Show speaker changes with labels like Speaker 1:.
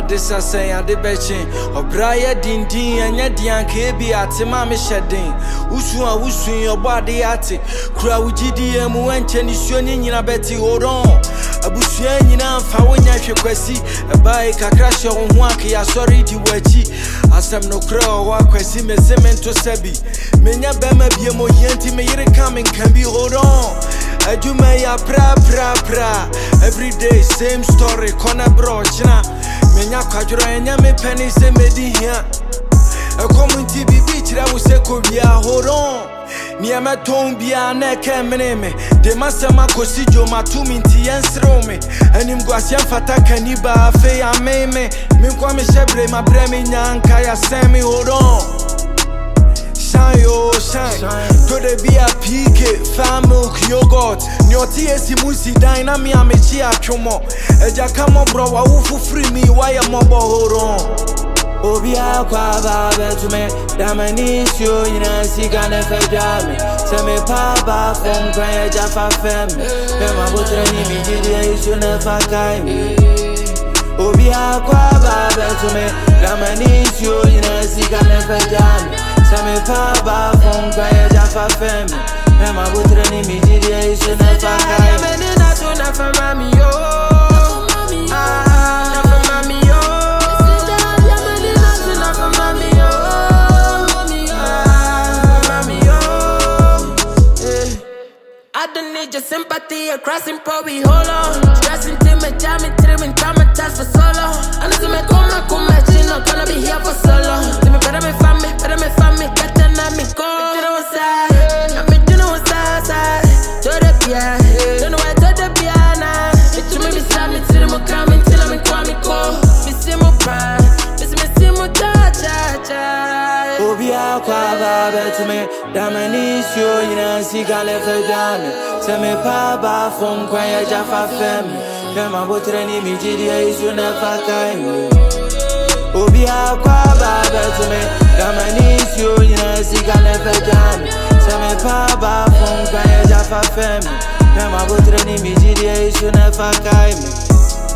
Speaker 1: disa say ade bechin obraya dindin anya dian ka bi ate ma me hyeden wusu your body ate kura wugidi emu enche ni suo ni nyina beti hold on abusua nyina mfa wonya hwekwasi ebai kakra hye wo ho akya sorry di wachi asem no kra wa kwasi me semento sabi menya bema biemo yenti me yire coming can be hold on ajuma ya pra every day same story kona bro china menya kwadro enya me penny se medi hia e community bibi chira wo se ko bia hold on Nia me tombia na kemene me de masema kosi jo matumi nti yensro me anim gwasem fata kaniba afi ya me kwa me shebre ma bre me nyanka ya semi hold on shine yo shine to the be a PK farm milk yogurt nyoti esi musi dynamic amechi atwomo eja kamo bro wa wufu free me why am hold on Obia kwa baba to me Damanis yo yina sika ne fejame Se me pa ba fom kwenye jafa feme Pema botre ni mijidi isu ne fakai me Obia kwa baba to me Damanis yo yina sika ne fejame Se me pa ba fom kwenye jafa feme Pema botre ni mijidi isu ne fakai me Nina tu na famami yo Your sympathy crossing probably hold on stressing to me jamming trimming traumatized for so long I know to me come chino gonna be here for so long to me better me family get on me go you know what's up you know what's up to the piano don't know why to the piano it to me beside me till I'm coming till I'm in kwami go me see mo prime me see mo cha Obia kwa baba to me Damanis yo yina sika le fejame Se me pa ba fom kwanya jafa feme Pema botre ni mijidi isu na fakai me Obia kwa baba to me Damanis yo yina sika le fejame Se me pa ba fom kwanya jafa feme Pema botre ni mijidi isu na fakai me